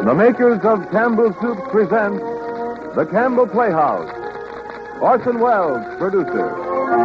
The makers of Campbell Soup present The Campbell Playhouse. Orson Welles, producer.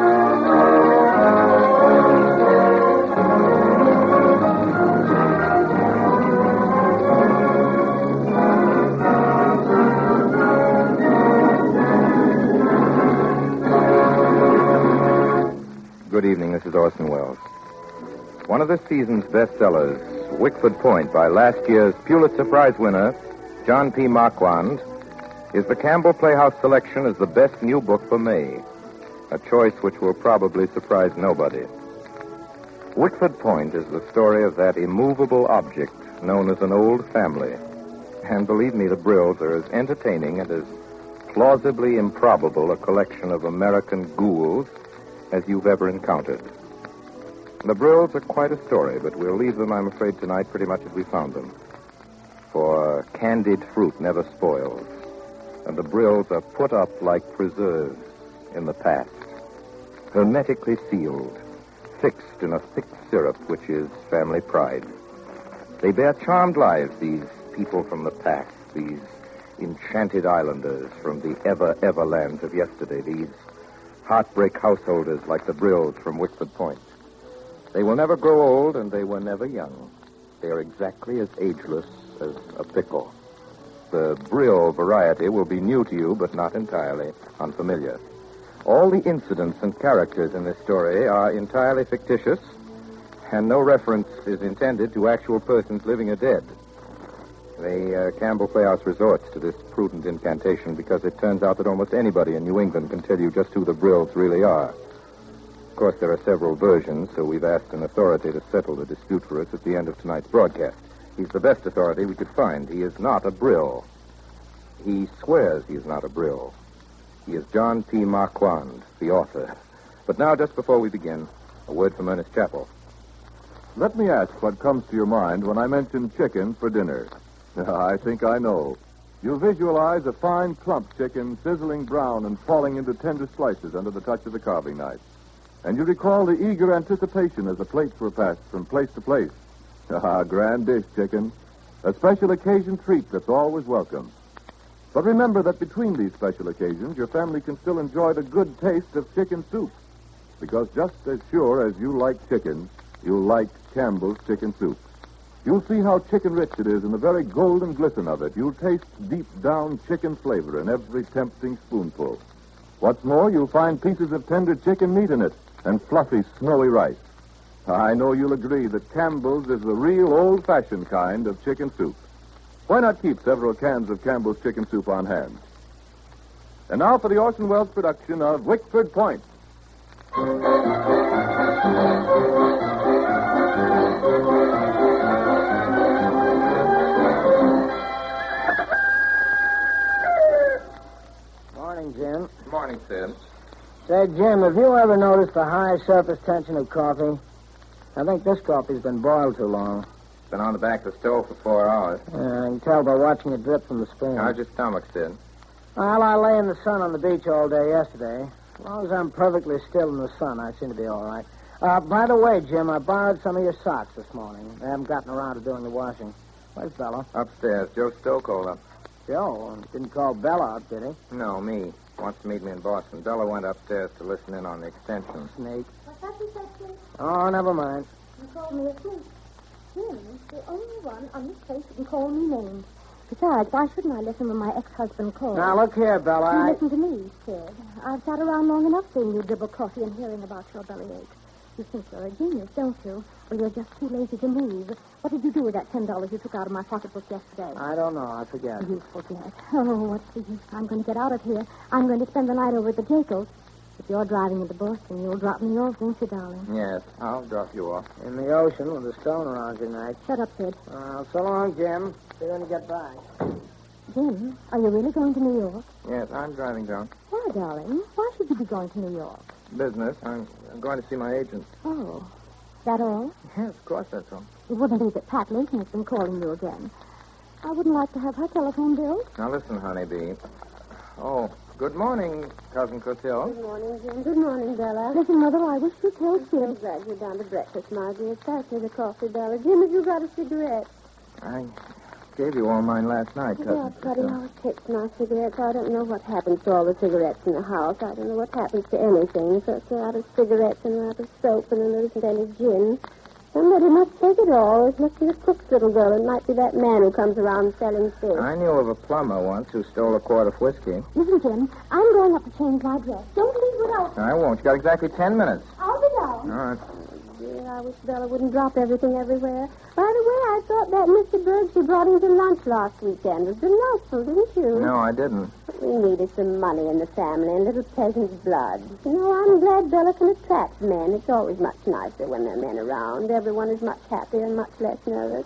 Good evening, this is Orson Welles. One of this season's bestsellers, Wickford Point, by last year's Pulitzer Prize winner, John P. Marquand, is the Campbell Playhouse selection as the best new book for May, a choice which will probably surprise nobody. Wickford Point is the story of that immovable object known as an old family. And believe me, the Brills are as entertaining and as plausibly improbable a collection of American ghouls as you've ever encountered. The Brills are quite a story, but we'll leave them, I'm afraid, tonight pretty much as we found them. For candied fruit never spoils, and the Brills are put up like preserves in the past, hermetically sealed, fixed in a thick syrup which is family pride. They bear charmed lives, these people from the past, these enchanted islanders from the ever lands of yesterday, these heartbreak householders like the Brills from Wickford Point. They will never grow old, and they were never young. They are exactly as ageless as a pickle. The Brill variety will be new to you, but not entirely unfamiliar. All the incidents and characters in this story are entirely fictitious, and no reference is intended to actual persons living or dead. The Campbell Playhouse resorts to this prudent incantation because it turns out that almost anybody in New England can tell you just who the Brills really are. Of course, there are several versions, so we've asked an authority to settle the dispute for us at the end of tonight's broadcast. He's the best authority we could find. He is not a Brill. He swears he is not a Brill. He is John P. Marquand, the author. But now, just before we begin, a word from Ernest Chappell. Let me ask what comes to your mind when I mention chicken for dinner. I think I know. You visualize a fine, plump chicken sizzling brown and falling into tender slices under the touch of the carving knife. And you recall the eager anticipation as the plates were passed from place to place. Grand dish, chicken. A special occasion treat that's always welcome. But remember that between these special occasions, your family can still enjoy the good taste of chicken soup. Because just as sure as you like chicken, you'll like Campbell's chicken soup. You'll see how chicken-rich it is in the very golden glisten of it. You'll taste deep-down chicken flavor in every tempting spoonful. What's more, you'll find pieces of tender chicken meat in it and fluffy, snowy rice. I know you'll agree that Campbell's is the real old-fashioned kind of chicken soup. Why not keep several cans of Campbell's chicken soup on hand? And now for the Orson Welles production of Wickford Point. Morning, Jim. Morning, Sid. Say, Jim, have you ever noticed the high surface tension of coffee? I think this coffee's been boiled too long. It's been on the back of the stove for 4 hours. I can tell by watching it drip from the spoon. How's your stomach, Sid? Well, I lay in the sun on the beach all day yesterday. As long as I'm perfectly still in the sun, I seem to be all right. By the way, Jim, I borrowed some of your socks this morning. I haven't gotten around to doing the washing. Where's Bella? Upstairs. Joe Stowe called up. Joe? Didn't call Bella up, did he? No, me. Wants to meet me in Boston. Bella went upstairs to listen in on the extension. Snake. What's that you said, Jim? Oh, never mind. You called me a snake. Jim, the only one on this place who can call me names. Besides, why shouldn't I listen when my ex-husband calls? Now, look here, Bella. You listen to me, Sid. I've sat around long enough seeing you dribble coffee and hearing about your bellyache. You think you're a genius, don't you? Well, you're just too lazy to move. What did you do with that $10 you took out of my pocketbook yesterday? I don't know. I forget. You forget. Oh, what's the use? I'm going to get out of here. I'm going to spend the night over at the Jacobs. If you're driving into Boston, you'll drop me off, won't you, darling? Yes, I'll drop you off. In the ocean with a stone around your neck. Shut up, Sid. So long, Jim. See you when you get back. Jim, are you really going to New York? Yes, I'm driving down. Why, darling? Why should you be going to New York? Business. I'm going to see my agent. Oh, that all? Yes, of course, that's all. It wouldn't be that Pat Lincoln has been calling you again. I wouldn't like to have her telephone bill. Now, listen, honeybee. Oh, good morning, Cousin Cotille. Good morning, Jim. Good morning, Bella. Listen, Mother, I wish you'd tell Sid. I'm glad you're down to breakfast, Margie. Pass me the coffee, Bella. Jim, have you got a cigarette? I gave you all mine last night, cousin. Yeah, Buddy always takes my cigarettes. I don't know what happens to all the cigarettes in the house. I don't know what happens to anything. First they're out of cigarettes and they're out of soap, and then there isn't any gin. Somebody must take it all. It must be the cook's little girl. It might be that man who comes around selling fish. I knew of a plumber once who stole a quart of whiskey. Listen, Jim, I'm going up to change my dress. Don't leave without me. I won't. You got exactly 10 minutes. I'll be down. All right. Dear, I wish Bella wouldn't drop everything everywhere. By the way, I thought that Mr. Berg she brought into lunch last weekend was delightful, didn't you? No, I didn't. We needed some money in the family and little peasant's blood. You know, I'm glad Bella can attract men. It's always much nicer when there are men around. Everyone is much happier and much less nervous.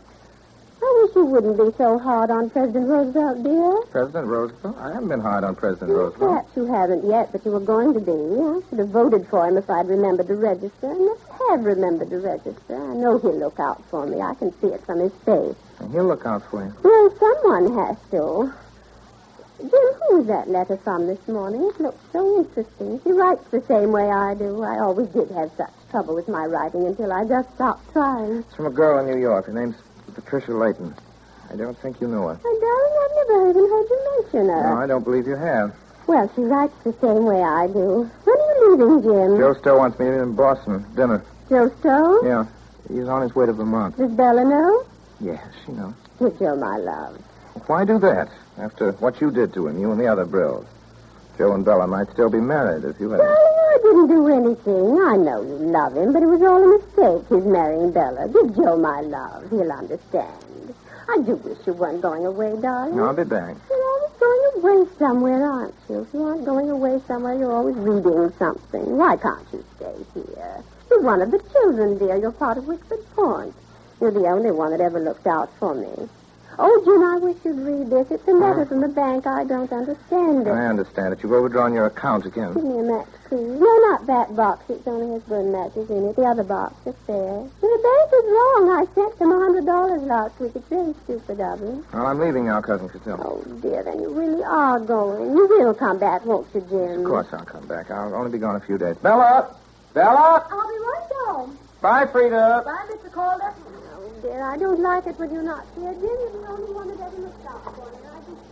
I wish you wouldn't be so hard on President Roosevelt, dear. President Roosevelt? I haven't been hard on President Roosevelt. Perhaps you haven't yet, but you were going to be. I should have voted for him if I'd remembered to register. And if I have remembered to register, I know he'll look out for me. I can see it from his face. And he'll look out for you. Well, someone has to. Jim, who was that letter from this morning? It looks so interesting. She writes the same way I do. I always did have such trouble with my writing until I just stopped trying. It's from a girl in New York. Her name's Patricia Layton. I don't think you know her. Oh, darling, I've never even heard you mention her. No, I don't believe you have. Well, she writes the same way I do. When are you leaving, Jim? Joe Stowe wants me in Boston. Dinner. Joe Stowe? Yeah. He's on his way to Vermont. Does Bella know? Yes, she knows. Give Joe my love. Why do that? After what you did to him, you and the other Brills. Joe and Bella might still be married if you had... Darling, I didn't do anything. I know you love him, but it was all a mistake, his marrying Bella. Give Joe my love. He'll understand. I do wish you weren't going away, darling. No, I'll be back. You're always going away somewhere, aren't you? If you aren't going away somewhere, you're always reading something. Why can't you stay here? You're one of the children, dear. You're part of Wickford Point. You're the only one that ever looked out for me. Oh, Jim, I wish you'd read this. It's a letter from the bank. I don't understand it. I understand it. You've overdrawn your account again. Give me a match, please. No, not that box. It only has burn matches in it. The other box, just there. The bank is wrong. I sent them $100 last week. It's very stupid of me. Well, I'm leaving now, Cousin Cotillo. Oh, dear, then you really are going. You will come back, won't you, Jim? Of course I'll come back. I'll only be gone a few days. Bella! Bella! I'll be right down. Bye, Frida. Bye, Mr. Calder. Oh, dear, I don't like it when you're not here. Jim, you're the only one that ever looks out for me.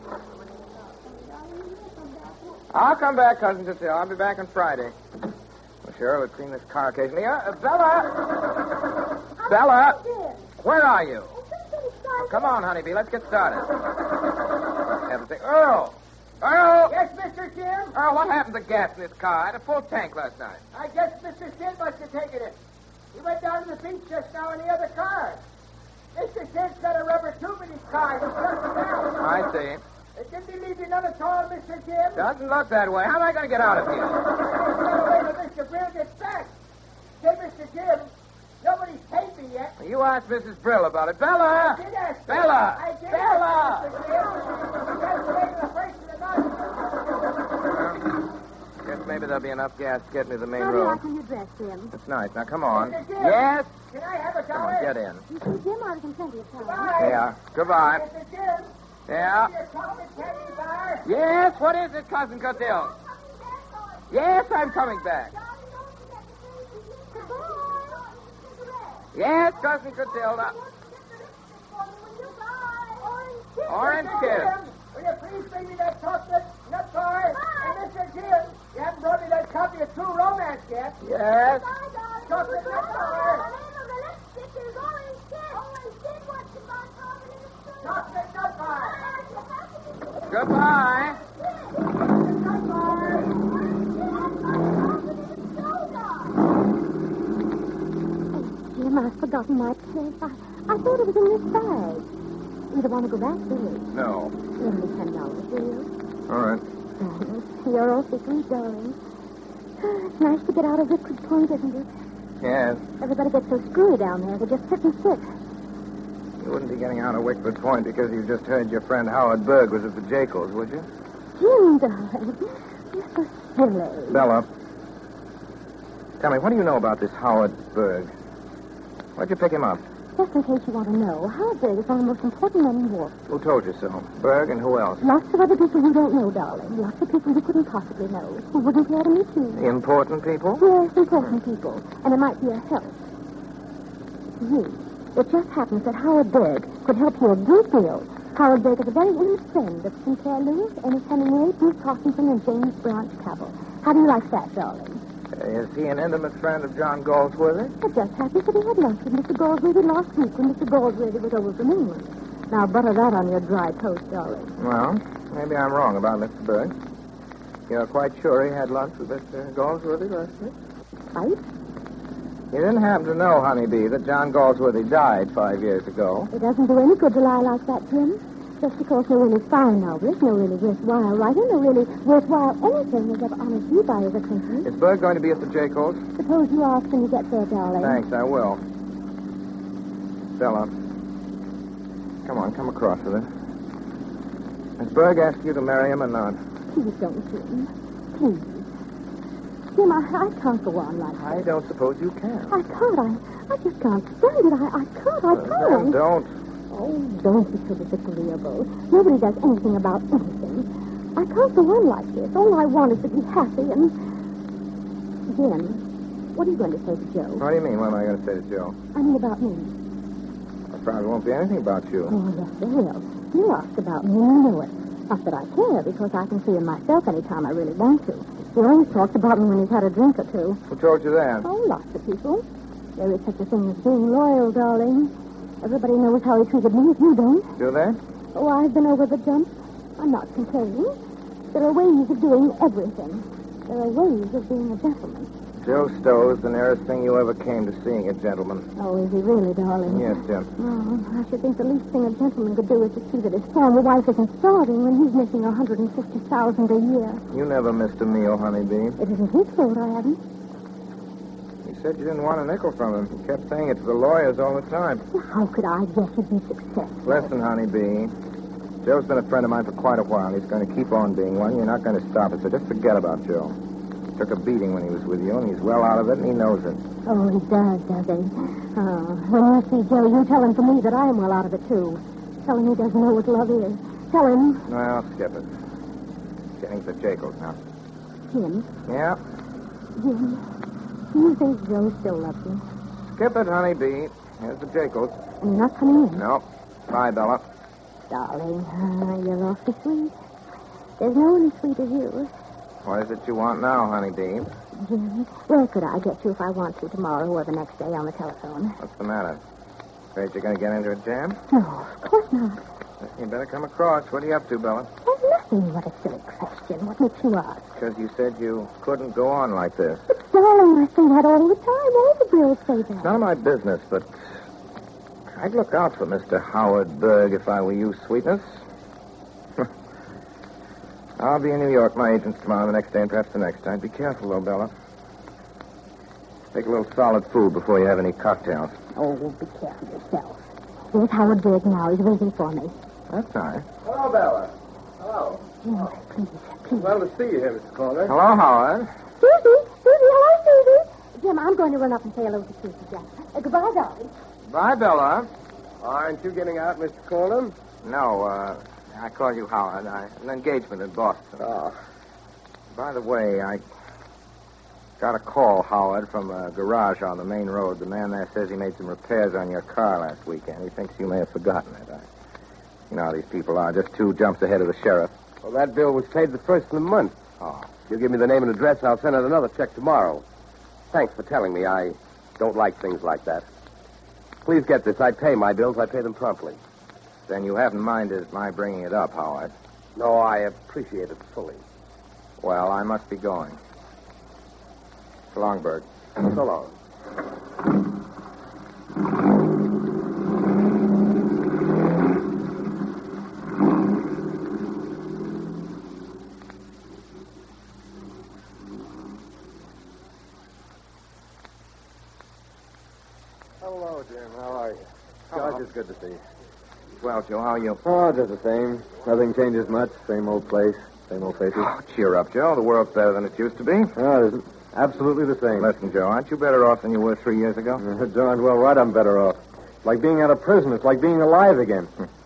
I'll come back, Cousin Cotillo. I'll be back on Friday. Well, Cheryl would clean this car occasionally. Bella! Bella! Where are you? Oh, come on, honeybee. Let's get started. Earl! Earl! Yes, Mr. Jim? Earl, what happened to gas in this car? I had a full tank last night. I guess Mr. Jim must have taken it. He went down to the beach just now in the other car. Mr. Jim's got a rubber tube in his car. He just now. I see. Didn't he leave you none at all, Mr. Jim? Doesn't look that way. How am I going to get out of here? Get away till Mr. Brill gets back. Say, Mr. Jim, nobody's paid me yet. You asked Mrs. Brill about it. Bella! I did ask her. Bella! I did Bella! ask Mr. Jim. He has to wait till the first of the night. Guess maybe there'll be enough gas to get me to the main How do you road. like your dress, Jim? It's nice. Now, come on. Mr. Jim. Yes? Can I have a Come dollar? on, get in. You see, Jim, I was plenty of time. Bye. Yeah. Goodbye. Mr. Jim. Yeah. Your coffee candy bar. Yes, what is it, Cousin Cotillo? Yes, I'm coming back. Yes, Cousin Cotilda. Orange kiss. Jim, will you please bring me that chocolate nut bar? And Mr. Jim, you haven't brought me that copy of True Romance yet. Yes. Chocolate nut bar. Chocolate nut bar. Goodbye. Jim, I've forgotten my purse. I thought it was in this bag. You don't want to go back, do you? No. Give me $10, will you? All right. Thanks. You're awfully sweet, darling. It's nice to get out of Wickford Point, isn't it? Yes. Everybody gets so screwy down there. They just sit and sit. You wouldn't be getting out of Wickford Point because you just heard your friend Howard Berg was at the Jacobs, would you? Jim, darling. You're so silly. Bella. Tell me, what do you know about this Howard Berg? Why'd you pick him up? Just in case you want to know, Howard Berg is one of the most important men in war. Who told you so? Berg and who else? Lots of other people you don't know, darling. Lots of people you couldn't possibly know. Who wouldn't care to meet you. Important people? Yes, important people. And it might be a help. You. It just happens that Howard Berg could help you a great deal Howard Berg is a very intimate friend of Sinclair Lewis, Ernest Hemingway, Bruce Hawkinson, and James Branch Cabell. How do you like that, darling? Is he an intimate friend of John Galsworthy? It just happens that he had lunch with Mr. Galsworthy last week when Mr. Galsworthy was over from England. Now, butter that on your dry toast, darling. Well, maybe I'm wrong about Mr. Berg. You're quite sure he had lunch with Mr. Galsworthy last week? Right? You didn't happen to know, Honeybee, that John Galsworthy died 5 years ago. It doesn't do any good to lie like that, Jim. Just because no really fine novelist, no really worthwhile writer, no really worthwhile anything has ever honored you by his attention. Is Berg going to be at the Jacobs? Suppose you ask when you get there, darling. Thanks, I will. Stella, come on, come across with us. Has Berg asked you to marry him or not? Please don't, Jim. Please. Jim, I can't go on like that. I don't suppose you can. I can't. I just can't stand it. I can't. Then don't. Oh, don't be so disagreeable. Nobody does anything about anything. I can't go on like this. All I want is to be happy and... Jim, what are you going to say to Joe? What do you mean, what am I going to say to Joe? I mean about me. There probably won't be anything about you. Oh, yes, there will. You ask about me and you know it. Not that I care, because I can see him myself any time I really want to. He always talks about me when he's had a drink or two. Who told you that? Oh, lots of people. There is such a thing as being loyal, darling. Everybody knows how he treated me if you don't. Do they? Oh, I've been over the jump. I'm not complaining. There are ways of doing everything. There are ways of being a gentleman. Joe Stowe's the nearest thing you ever came to seeing a gentleman. Oh, is he really, darling? Yes, Jim. Oh, I should think the least thing a gentleman could do is to see that his former wife isn't starving when he's making $150,000 a year. You never missed a meal, Honeybee. It isn't his fault I haven't. You said you didn't want a nickel from him. You kept saying it to the lawyers all the time. Well, how could I guess he'd be successful? Listen, Honeybee. Joe's been a friend of mine for quite a while. He's going to keep on being one. You're not going to stop it, so just forget about Joe. He took a beating when he was with you, and he's well out of it, and he knows it. Oh, he does he? Oh, when you see Joe, you tell him for me that I am well out of it, too. Tell him he doesn't know what love is. Tell him... Well, skip it. Getting to Jacobs now. Jim? Yeah? Jim, do you think Joe still loves you? Skip it, Honeybee. Here's the Jacobs. And you're not coming in? No. Bye, Bella. Darling, you're awfully sweet. There's no one as sweet as you. What is it you want now, Honeybee? Jim, where could I get you if I want to tomorrow or the next day on the telephone? What's the matter? Afraid you're going to get into a jam? No, of course not. You better come across. What are you up to, Bella? There's nothing. What a silly question. What makes you ask? Because you said you couldn't go on like this. But, darling, I say that all the time. All the girls say that. It's none of my business, but I'd look out for Mr. Howard Berg if I were you, Sweetness. I'll be in New York, my agents tomorrow, the next day, and perhaps the next time. Be careful, though, Bella. Take a little solid food before you have any cocktails. Oh, be careful yourself. Here's Howard Berg now. He's waiting for me. That's nice. Hello, Bella. Hello. Jim, please. Well to see you here, Mr. Calder. Hello, Howard. Susie! Hello, Susie! Jim, I'm going to run up and say hello to Susie, Jack. Goodbye, darling. Bye, Bella. Aren't you getting out, Mr. Calder? No, I called you Howard. An engagement in Boston. Oh. By the way, I got a call, Howard, from a garage on the main road. The man there says he made some repairs on your car last weekend. He thinks you may have forgotten it. You know how these people are, just 2 jumps ahead of the sheriff. Well, that bill was paid the first of the month. Oh. If you give me the name and address, I'll send out another check tomorrow. Thanks for telling me. I don't like things like that. Please get this. I pay my bills. I pay them promptly. Then you haven't minded my bringing it up, Howard. No, I appreciate it fully. Well, I must be going. So long, Berg. So long. Hello, Jim. How are you? George, it's good to see you. Well, Joe, how are you? Oh, just the same. Nothing changes much. Same old place. Same old faces. Oh, cheer up, Joe. The world's better than it used to be. No, it isn't. Absolutely the same. Listen, Joe, aren't you better off than you were 3 years ago? Darn well right I'm better off. It's like being out of prison. It's like being alive again.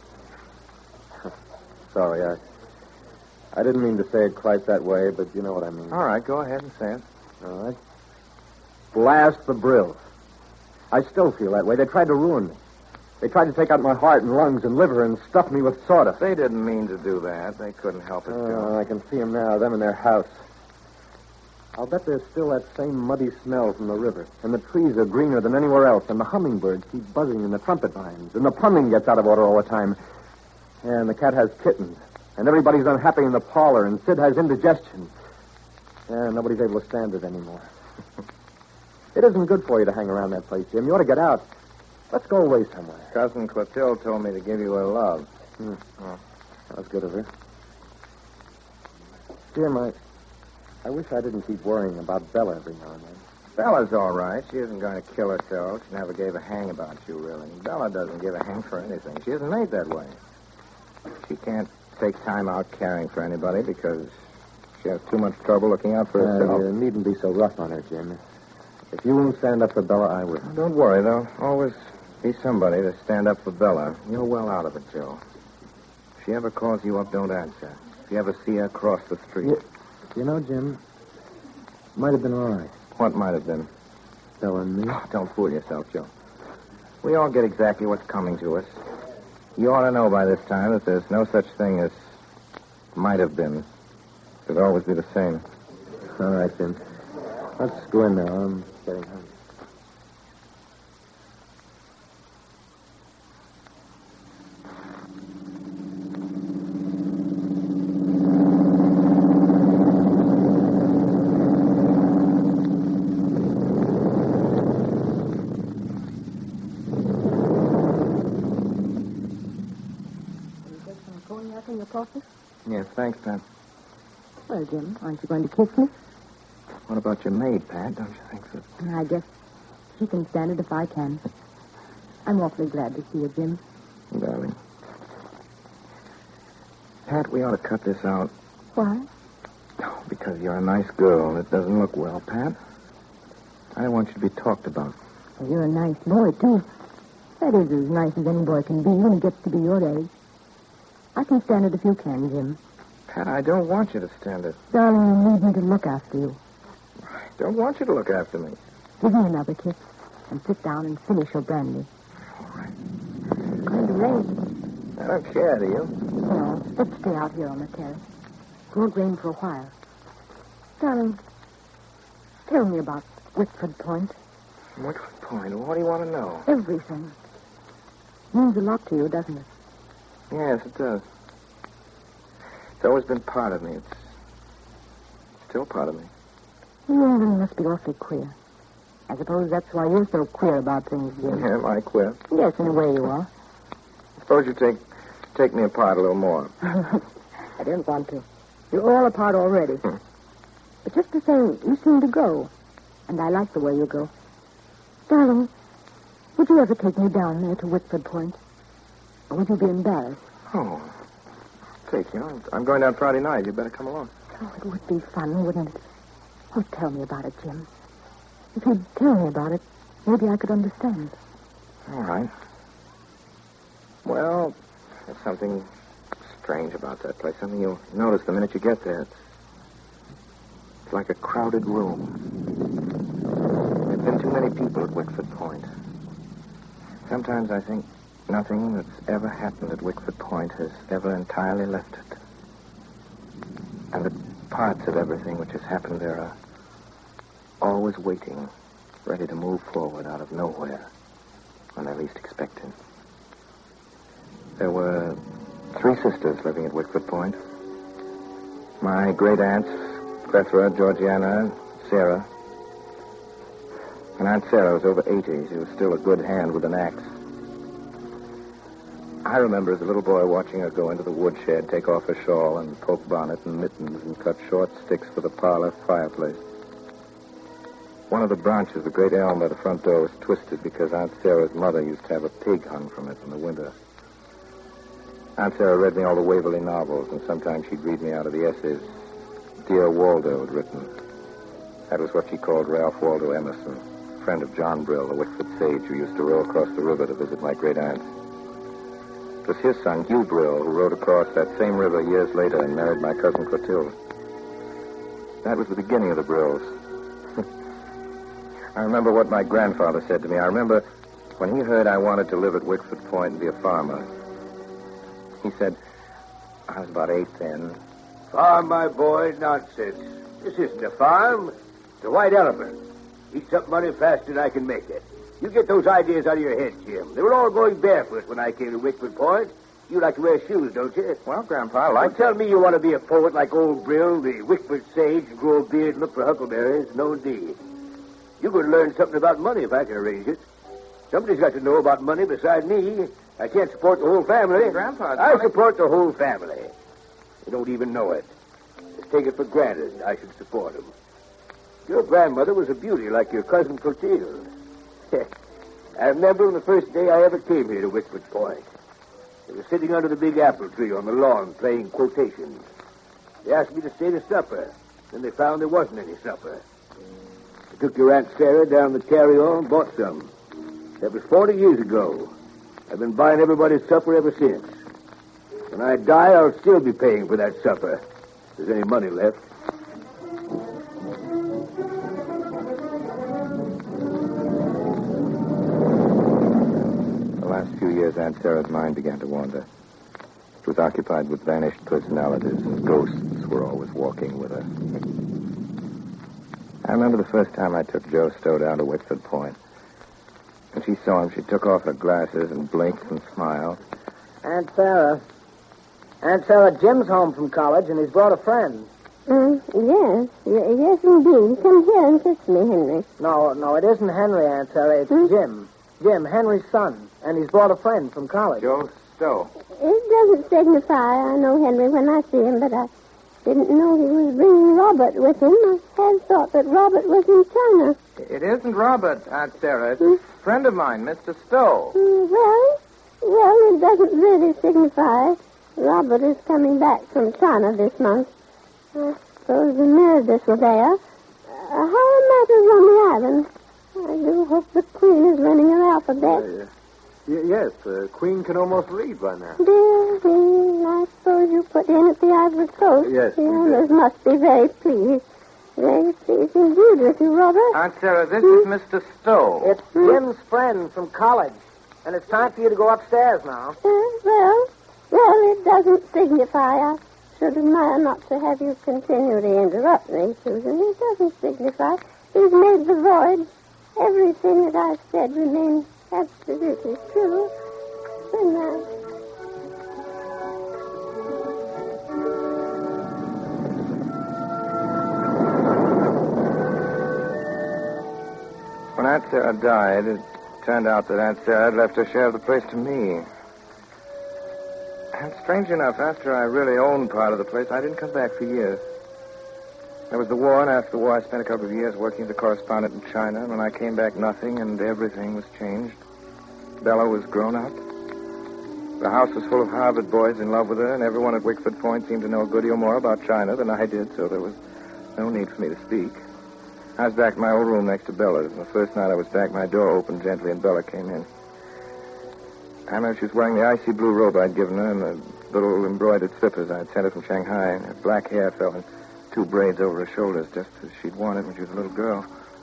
Sorry, I didn't mean to say it quite that way, but you know what I mean. All right, go ahead and say it. All right. Blast the Brills. I still feel that way. They tried to ruin me. They tried to take out my heart and lungs and liver and stuff me with sawdust. They didn't mean to do that. They couldn't help it, Joe. I can see them now, them in their house. I'll bet there's still that same muddy smell from the river. And the trees are greener than anywhere else. And the hummingbirds keep buzzing in the trumpet vines. And the plumbing gets out of order all the time. And the cat has kittens. And everybody's unhappy in the parlor. And Sid has indigestion. And nobody's able to stand it anymore. It isn't good for you to hang around that place, Jim. You ought to get out. Let's go away somewhere. Cousin Clotilde told me to give you a love. Oh, that was good of her. Jim, I wish I didn't keep worrying about Bella every now and then. Bella's all right. She isn't going to kill herself. She never gave a hang about you, really. Bella doesn't give a hang for anything. She isn't made that way. She can't take time out caring for anybody because she has too much trouble looking out for herself. You needn't be so rough on her, Jim. If you won't stand up for Bella, I will. Don't worry, there'll always be somebody to stand up for Bella. You're well out of it, Joe. If she ever calls you up, don't answer. If you ever see her cross the street. You know, Jim, might have been all right. What might have been? Bella and me. Oh, don't fool yourself, Joe. We all get exactly what's coming to us. You ought to know by this time that there's no such thing as might have been. It'll always be the same. All right, Jim. Let's go in now. I'm getting hungry. Cognac in your coffee? Yes, thanks, Pat. Well, Jim, aren't you going to kiss me? What about your maid, Pat? Don't you think so? I guess she can stand it if I can. I'm awfully glad to see you, Jim. Darling. Pat, we ought to cut this out. Why? Oh, because you're a nice girl and it doesn't look well, Pat. I don't want you to be talked about. Well, you're a nice boy, too. That is as nice as any boy can be when he gets to be your age. I can stand it if you can, Jim. Pat, I don't want you to stand it. Darling, you need me to look after you. I don't want you to look after me. Give me another kiss and sit down and finish your brandy. All right. It's going to rain. I don't care, do you? No, let's stay out here on the terrace. It won't rain for a while. Darling, tell me about Wickford Point. Wickford Point? What do you want to know? Everything. Means a lot to you, doesn't it? Yes, it does. It's always been part of me. It's still part of me. England must be awfully queer. I suppose that's why you're so queer about things, Jim. Yeah, am I queer? Yes, in a way you are. Suppose you take me apart a little more. I didn't want to. You're all apart already. But just the same, you seem to go. And I like the way you go. Darling, would you ever take me down there to Wickford Point? Or would you be embarrassed? Oh, take you. I'm going down Friday night. You'd better come along. Oh, it would be fun, wouldn't it? Oh, tell me about it, Jim. If you'd tell me about it, maybe I could understand. All right. Well, there's something strange about that place. Something you'll notice the minute you get there. It's like a crowded room. There've been too many people at Wickford Point. Sometimes I think nothing that's ever happened at Wickford Point has ever entirely left it. And that parts of everything which has happened there are always waiting, ready to move forward out of nowhere when they're least expected. There were 3 sisters living at Wickford Point. My great aunts, Clethra, Georgiana, Sarah. And Aunt Sarah was over 80. She was still a good hand with an axe. I remember as a little boy watching her go into the woodshed, take off her shawl and poke bonnet and mittens and cut short sticks for the parlor fireplace. One of the branches of the great elm by the front door was twisted because Aunt Sarah's mother used to have a pig hung from it in the winter. Aunt Sarah read me all the Waverley novels, and sometimes she'd read me out of the essays Dear Waldo had written. That was what she called Ralph Waldo Emerson, friend of John Brill, the Wickford sage who used to row across the river to visit my great aunt. It was his son, Hugh Brill, who rowed across that same river years later and married my cousin Clotilde. That was the beginning of the Brills. I remember what my grandfather said to me. I remember When he heard I wanted to live at Wickford Point and be a farmer, he said, I was about 8 then. Farm, my boy, nonsense. This isn't a farm. It's a white elephant. Eats up money faster than I can make it. You get those ideas out of your head, Jim. They were all going barefoot when I came to Wickford Point. You like to wear shoes, don't you? Well, Grandpa, I like Don't tell me you want to be a poet like old Brill, the Wickford sage, and grow a beard and look for huckleberries. No, indeed. You're going to learn something about money if I can arrange it. Somebody's got to know about money besides me. I can't support the whole family. Grandpa, I support the whole family. They don't even know it. Just take it for granted I should support them. Your grandmother was a beauty like your cousin Clotilde. I remember the first day I ever came here to Wickford Point. They were sitting under the big apple tree on the lawn playing quotations. They asked me to stay to supper. Then they found there wasn't any supper. I took your Aunt Sarah down the carryall and bought some. That was 40 years ago. I've been buying everybody's supper ever since. When I die, I'll still be paying for that supper. If there's any money left. The last few years, Aunt Sarah's mind began to wander. It was occupied with vanished personalities, and ghosts were always walking with her. I remember the first time I took Joe Stowe down to Wickford Point. When she saw him, she took off her glasses and blinked and smiled. Aunt Sarah, Jim's home from college, and he's brought a friend. Yes, indeed. Come here and kiss me, Henry. No, it isn't Henry, Aunt Sarah. It's Jim. Jim, Henry's son. And he's brought a friend from college. Joe Stowe. It doesn't signify. I know Henry when I see him, but I didn't know he was bringing Robert with him. I had thought that Robert was in China. It isn't Robert, Aunt Sarah. It's a friend of mine, Mr. Stowe. Well, it doesn't really signify. Robert is coming back from China this month. I suppose the Merediths were there. How are matters on the island? I do hope the Queen is learning her alphabet. Yes, the Queen can almost read by now. Dear Queen, I suppose you put in at the Ivory Coast. Yes, we did. Others must be very pleased. Very pleased indeed with you, Robert. Aunt Sarah, this is Mr. Stowe. It's Jim's friend from college. And it's time for you to go upstairs now. Well, it doesn't signify. I should admire not to have you continually interrupt me, Susan. It doesn't signify. He's made the void. Everything that I've said remains absolutely true. Good night. When Aunt Sarah died, it turned out that Aunt Sarah had left her share of the place to me. And strange enough, after I really owned part of the place, I didn't come back for years. There was the war, and after the war, I spent a couple of years working as a correspondent in China. And when I came back, nothing and everything was changed. Bella was grown up. The house was full of Harvard boys in love with her, and everyone at Wickford Point seemed to know a good deal more about China than I did, so there was no need for me to speak. I was back in my old room next to Bella's, and the first night I was back, my door opened gently, and Bella came in. I remember she was wearing the icy blue robe I'd given her and the little embroidered slippers I'd sent her from Shanghai, and her black hair fell in 2 braids over her shoulders, just as she'd worn it when she was a little girl.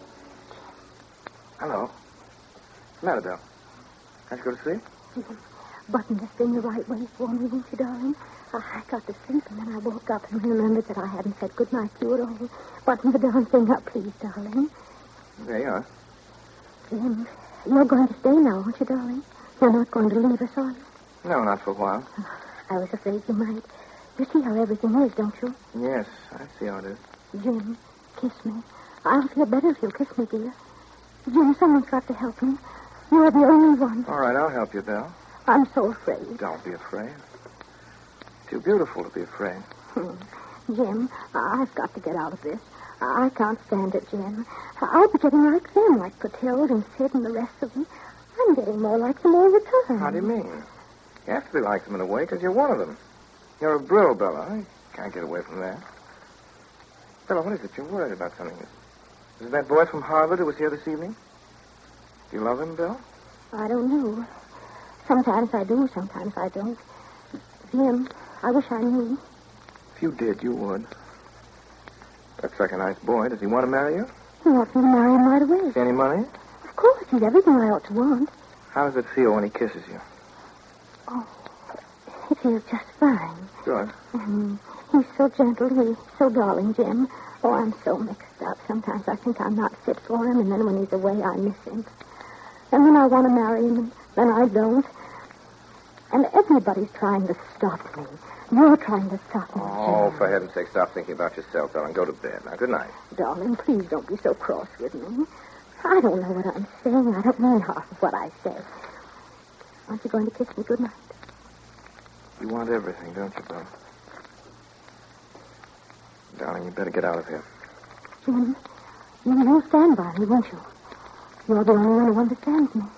Hello. What's the matter, Belle? Can't you go to sleep? Button this thing the right way for me, won't you, darling? I got to sleep, and then I woke up and remembered that I hadn't said good night to you at all. Button the darn thing up, please, darling. There you are. Jim, you're going to stay now, aren't you, darling? You're not going to leave us, are you? No, not for a while. I was afraid you might. You see how everything is, don't you? Yes, I see how it is. Jim, kiss me. I'll feel better if you'll kiss me, dear. Jim, someone's got to help me. You're the only one. All right, I'll help you, Belle. I'm so afraid. Don't be afraid. Too beautiful to be afraid. Jim, I've got to get out of this. I can't stand it, Jim. I'll be getting like them, like Clotilde and Sid and the rest of them. I'm getting more like them all the time. How do you mean? You have to be like them in a way because you're one of them. You're a Brill, Bella. You can't get away from that. Bella, what is it? You're worried about something. Is it that boy from Harvard who was here this evening? Do you love him, Bill? I don't know. Sometimes I do, sometimes I don't. Jim, I wish I knew. If you did, you would. Looks like a nice boy. Does he want to marry you? He wants me to marry him right away. See any money? Of course, he's everything I ought to want. How does it feel when he kisses you? Oh, it feels just fine. Good. He's so gentle. He's so darling, Jim. Oh, I'm so mixed up. Sometimes I think I'm not fit for him, and then when he's away, I miss him. And then I want to marry him, and then I don't. And everybody's trying to stop me. You're trying to stop me, Oh, Jim. for heaven's sake, stop thinking about yourself, darling. Go to bed. Now, good night. Darling, please don't be so cross with me. I don't know what I'm saying. I don't mean half of what I say. Aren't you going to kiss me good night? You want everything, don't you, Bill? Darling, you better get out of here. Jim, you'll stand by me, won't you? You're the only one who understands me.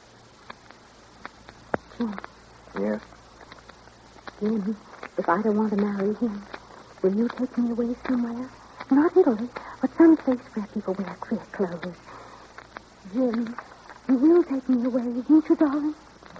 Jim. Yes? Jim, if I don't want to marry him, will you take me away somewhere? Not Italy, but some place where people wear queer clothes. Jim, you will take me away, won't you, darling?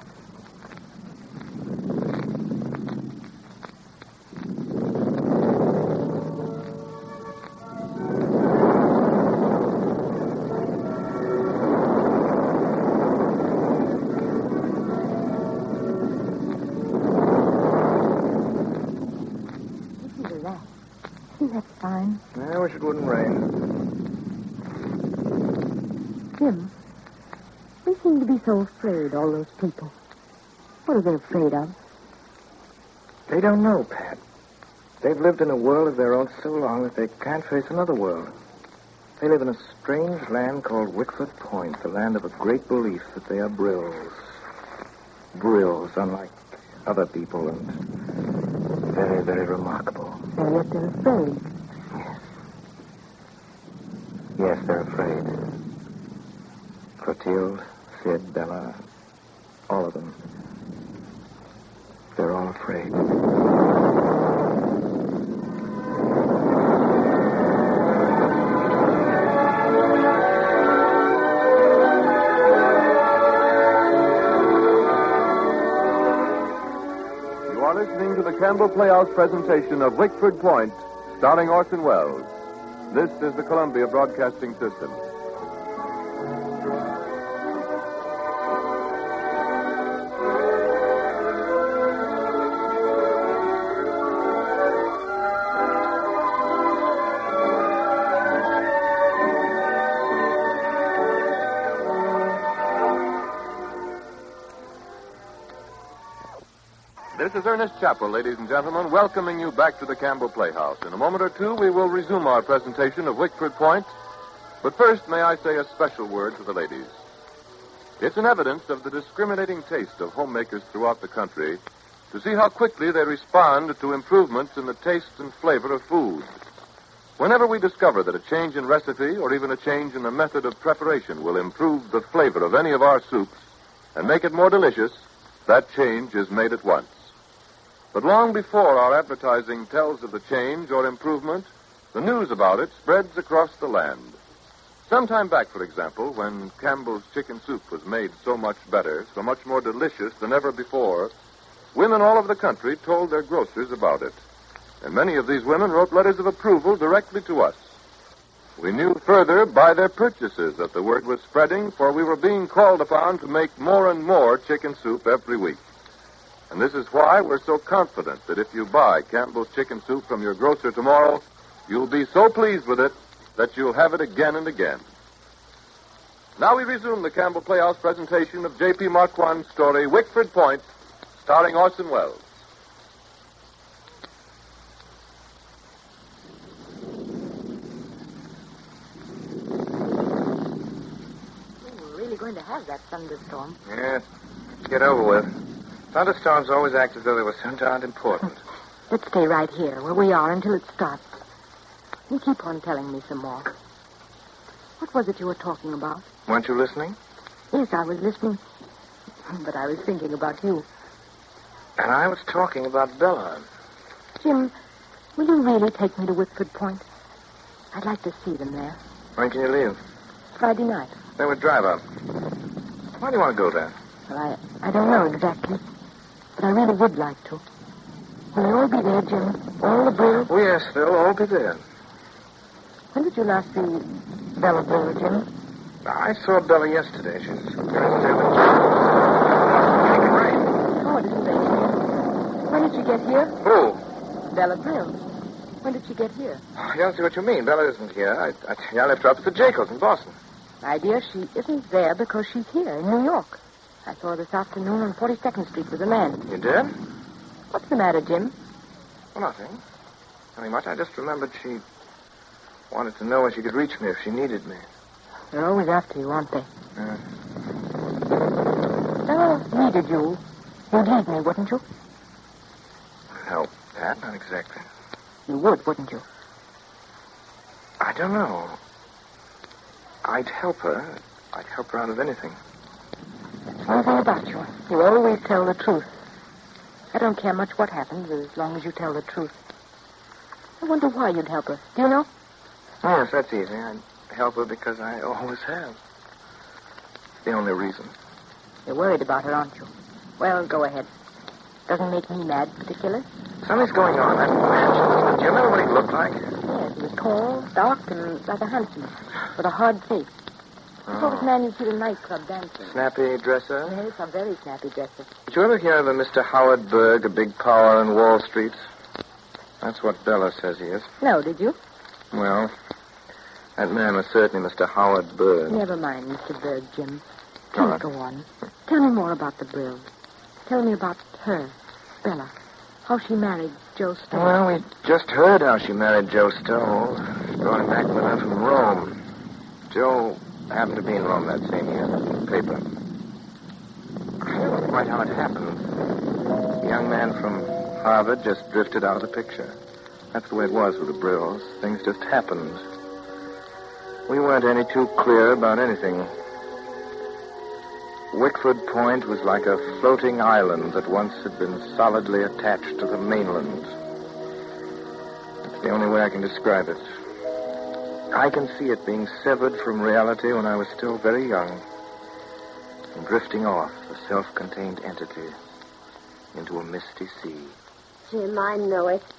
That's fine. I wish it wouldn't rain. Jim, they seem to be so afraid, all those people. What are they afraid of? They don't know, Pat. They've lived in a world of their own so long that they can't face another world. They live in a strange land called Wickford Point, the land of a great belief that they are brills. Brills, unlike other people, and very, very remarkable. And yet they're afraid. Yes. Yes, they're afraid. Clotilde, Sid, Bella, all of them. They're all afraid. You are listening to the Campbell Playhouse presentation of Wickford Point, starring Orson Welles. This is the Columbia Broadcasting System. This is Ernest Chappell, ladies and gentlemen, welcoming you back to the Campbell Playhouse. In a moment or two, we will resume our presentation of Wickford Point. But first, may I say a special word to the ladies. It's an evidence of the discriminating taste of homemakers throughout the country to see how quickly they respond to improvements in the taste and flavor of food. Whenever we discover that a change in recipe or even a change in the method of preparation will improve the flavor of any of our soups and make it more delicious, that change is made at once. But long before our advertising tells of the change or improvement, the news about it spreads across the land. Some time back, for example, when Campbell's chicken soup was made so much better, so much more delicious than ever before, women all over the country told their grocers about it. And many of these women wrote letters of approval directly to us. We knew further by their purchases that the word was spreading, for we were being called upon to make more and more chicken soup every week. And this is why we're so confident that if you buy Campbell's chicken soup from your grocer tomorrow, you'll be so pleased with it that you'll have it again and again. Now we resume the Campbell Playhouse presentation of J.P. Marquand's story, Wickford Point, starring Orson Welles. We're really going to have that thunderstorm. Yes. Get over with. Thunderstorms always act as though they were so darned important. Let's stay right here where we are until it stops. You keep on telling me some more. What was it you were talking about? Weren't you listening? Yes, I was listening. But I was thinking about you. And I was talking about Bella. Jim, will you really take me to Wickford Point? I'd like to see them there. When can you leave? Friday night. Then we'd drive up. Why do you want to go there? Well, I don't know exactly. But I really would like to. Will they all be there, Jim? All the Brills? Oh, yes, they'll all be there. When did you last see Bella Brill, Jim? I saw Bella yesterday. She's going to stay with did she get here? Who? Bella Brill. When did she get here? I don't see what you mean. Bella isn't here. I left her up at the Jacobs in Boston. My dear, she isn't there because she's here in New York. I saw her this afternoon on 42nd Street with a man. You did? What's the matter, Jim? Well, nothing. Nothing much. I just remembered she wanted to know where she could reach me if she needed me. They're always after you, aren't they? Yeah. Bella needed you. You'd leave me, wouldn't you? No, Pat, not exactly. You would, wouldn't you? I don't know. I'd help her. I'd help her out of anything. That's one thing about you. You always tell the truth. I don't care much what happens as long as you tell the truth. I wonder why you'd help her. Do you know? Yes, that's easy. I'd help her because I always have. It's the only reason. You're worried about her, aren't you? Well, go ahead. Doesn't make me mad, particular. Something's going on. That man, do you remember what he looked like? Yes, he was tall, dark, and rather handsome, with a hard face. The sort of man you see at a nightclub dancing. Snappy dresser? Yes, a very snappy dresser. Did you ever hear of a Mr. Howard Berg, a big power on Wall Street? That's what Bella says he is. No, did you? Well, that man was certainly Mr. Howard Berg. Never mind, Mr. Berg, Jim. Please go on. Tell me more about the Brills. Tell me about her, Bella. How she married Joe Stowe. Well, we just heard how she married Joe Stowe. Going back with her from Rome. Joe happened to be in Rome that same year. Paper. I don't know quite how it happened. The young man from Harvard just drifted out of the picture. That's the way it was with the Brills. Things just happened. We weren't any too clear about anything. Wickford Point was like a floating island that once had been solidly attached to the mainland. That's the only way I can describe it. I can see it being severed from reality when I was still very young and drifting off, a self-contained entity, into a misty sea. Jim, I know it.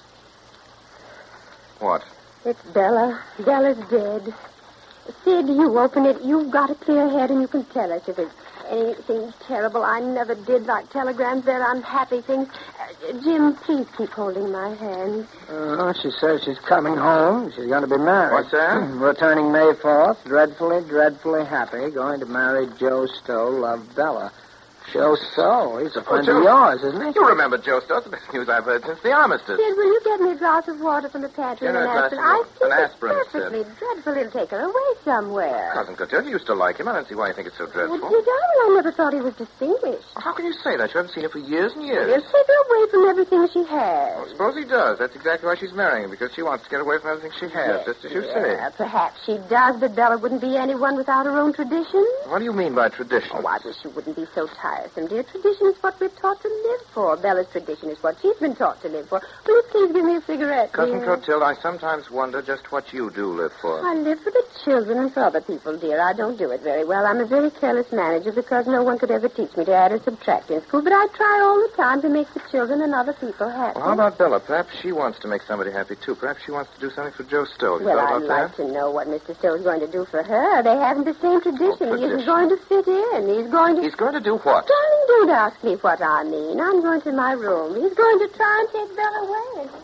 What? It's Bella. Bella's dead. Sid, you open it. You've got a clear head, and you can tell us if it's anything terrible. I never did like telegrams. They're unhappy things. Jim, please keep holding my hand. She says she's coming home. She's going to be married. What's that? Returning May 4th. Dreadfully, dreadfully happy. Going to marry Joe Stowe, love Bella. Joe Stowe? He's a friend of yours, isn't he? You remember Joe Stowe. It's the best news I've heard since the armistice. Sid, will you get me a glass of water from the pantry and an aspirin? I think an aspirin, it's perfectly dreadful. It'll take her away somewhere. Cousin Clotilde, you used to like him. I don't see why you think it's so dreadful. Well, did I? I never thought he was distinguished. How can you say that? You haven't seen him for years and years. He'll take her away from everything she has. Well, suppose he does. That's exactly why she's marrying him, because she wants to get away from everything she has, just as you say. Perhaps she does, but Bella wouldn't be anyone without her own tradition. What do you mean by tradition? Oh, I wish you wouldn't be so tiresome, dear. Tradition is what we're taught to live for. Bella's tradition is what she's been taught to live for. Will you please give me a cigarette, Cousin dear? Clotilde, I sometimes wonder just what you do live for. I live for the children and for other people, dear. I don't do it very well. I'm a very careless manager because no one could ever teach me to add or subtract in school, but I try all the time to make the children and other people happy. Well, how about Bella? Perhaps she wants to make somebody happy, too. Perhaps she wants to do something for Joe Stowe. Have you Well, thought I'd about like to know what Mr. Stowe's going to do for her. They haven't the same tradition. He isn't going to fit in. He's going to... He's going to do what? Darling, don't ask me what I mean. I'm going to my room. He's going to try and take Bella away. And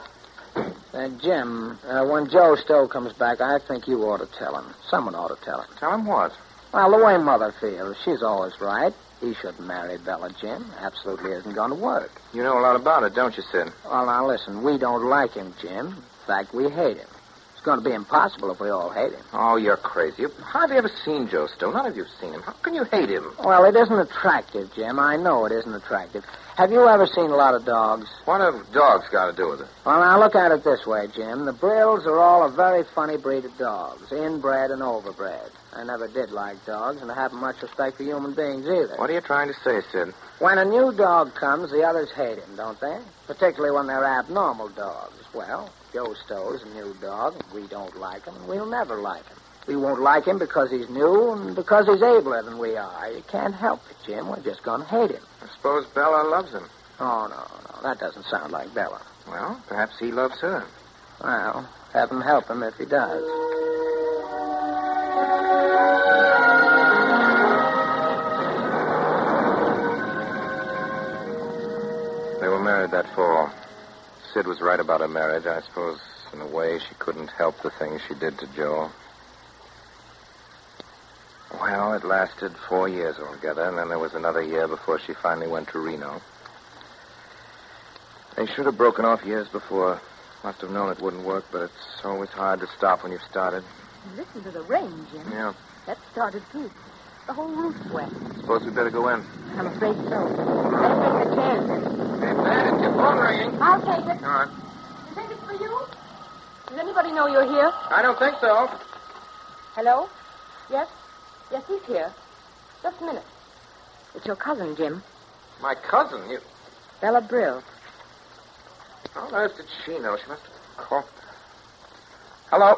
Jim, when Joe Stowe comes back, I think you ought to tell him. Someone ought to tell him. Tell him what? Well, the way Mother feels, she's always right. He shouldn't marry Bella, Jim. Absolutely isn't going to work. You know a lot about it, don't you, Sid? Well, now, listen, we don't like him, Jim. In fact, we hate him. It's going to be impossible if we all hate him. Oh, you're crazy. You've hardly ever seen Joe Stowe. None of you've seen him. How can you hate him? Well, it isn't attractive, Jim. I know it isn't attractive. Have you ever seen a lot of dogs? What have dogs got to do with it? Well, now, look at it this way, Jim. The Brills are all a very funny breed of dogs, inbred and overbred. I never did like dogs, and I haven't much respect for human beings either. What are you trying to say, Sid? When a new dog comes, the others hate him, don't they? Particularly when they're abnormal dogs. Well, Joe Stowe's a new dog, and we don't like him, and we'll never like him. We won't like him because he's new and because he's abler than we are. You can't help it, Jim. We're just going to hate him. I suppose Bella loves him. Oh, no. That doesn't sound like Bella. Well, perhaps he loves her. Well, heaven help him if he does. They were married that fall. Sid was right about her marriage. I suppose, in a way, she couldn't help the things she did to Joe. Well, it lasted 4 years altogether, and then there was another year before she finally went to Reno. They should have broken off years before. Must have known it wouldn't work, but it's always hard to stop when you've started. Listen to the rain, Jim. Yeah. That started, too. The whole roof's wet. Suppose we better go in. I'm afraid so. Better bring the chairs in. Hey, man, it's your phone ringing. I'll take it. All right. You think it's for you? Does anybody know you're here? I don't think so. Hello? Yes? Yes, he's here. Just a minute. It's your cousin, Jim. My cousin? You... Bella Brill. How on earth did she know? She must have called. Hello?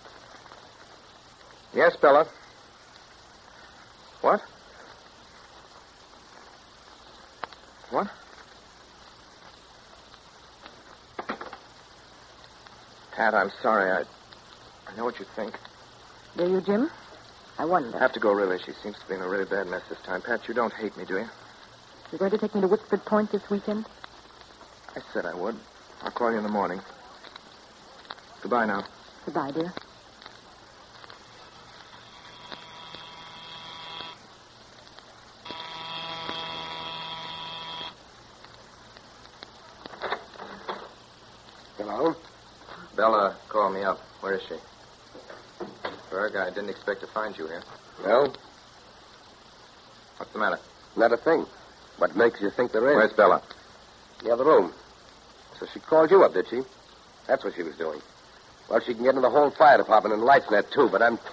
Yes, Bella. What? What? Pat, I'm sorry. I know what you think. Do you, Jim? I wonder. I have to go, really. She seems to be in a really bad mess this time. Pat, you don't hate me, do you? You're going to take me to Wickford Point this weekend? I said I would. I'll call you in the morning. Goodbye now. Goodbye, dear. Hello? Bella called me up. Where is she? Berg, I didn't expect to find you here. Well, What's the matter? not a thing. What makes you think there is? Where's Bella? The other room. So she called you up, did she? That's what she was doing. Well, she can get in the whole fire department and lights net, too, but I'm...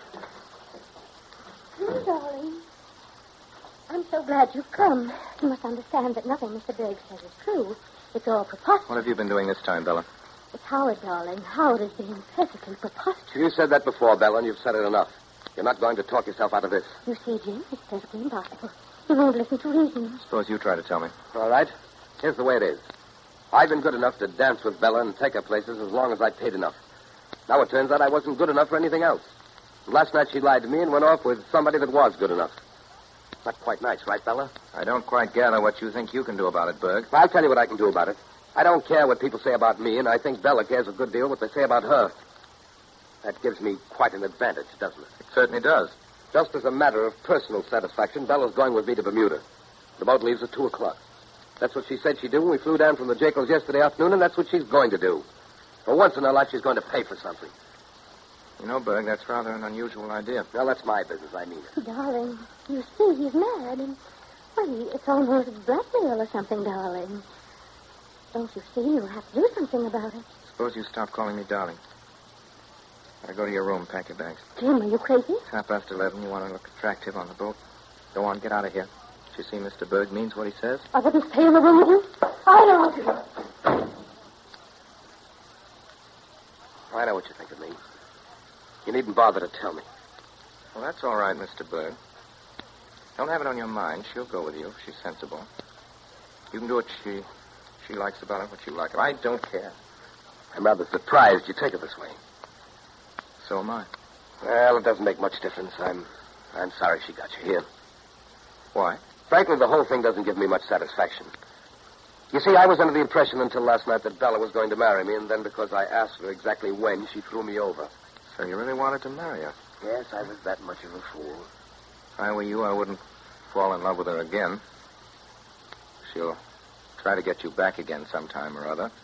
Oh, darling. I'm so glad you've come. You must understand that nothing Mr. Berg says is true. It's all preposterous. What have you been doing this time, Bella? It's Howard, darling. Howard is being perfectly preposterous. You said that before, Bella, and you've said it enough. You're not going to talk yourself out of this. You see, Jim, it's perfectly impossible. He won't listen to reason. Suppose you try to tell me. All right. Here's the way it is. I've been good enough to dance with Bella and take her places as long as I paid enough. Now it turns out I wasn't good enough for anything else. Last night she lied to me and went off with somebody that was good enough. Not quite nice, right, Bella? I don't quite gather what you think you can do about it, Berg. Well, I'll tell you what I can do about it. I don't care what people say about me, and I think Bella cares a good deal what they say about her. That gives me quite an advantage, doesn't it? It certainly does. Just as a matter of personal satisfaction, Bella's going with me to Bermuda. The boat leaves at 2 o'clock. That's what she said she'd do when we flew down from the Jacobs yesterday afternoon, and that's what she's going to do. For once in her life, she's going to pay for something. You know, Berg, that's rather an unusual idea. Well, that's my business. I mean it. Darling, you see, he's mad, and, well, it's almost blackmail or something, darling. Don't you see? You'll have to do something about it. Suppose you stop calling me darling. Better go to your room, pack your bags. Jim, are you crazy? It's 11:30. You want to look attractive on the boat. Go on, get out of here. You see Mr. Berg means what he says? I wouldn't stay in the room with you. I don't. I know what you think of me. You needn't bother to tell me. Well, that's all right, Mr. Berg. Don't have it on your mind. She'll go with you if she's sensible. You can do what she likes about it, what you like. I don't care. I'm rather surprised you take it this way. So am I. Well, it doesn't make much difference. I'm sorry she got you here. Why? Frankly, the whole thing doesn't give me much satisfaction. You see, I was under the impression until last night that Bella was going to marry me, and then because I asked her exactly when, she threw me over. So you really wanted to marry her? Yes, I was that much of a fool. If I were you, I wouldn't fall in love with her again. She'll try to get you back again sometime or other.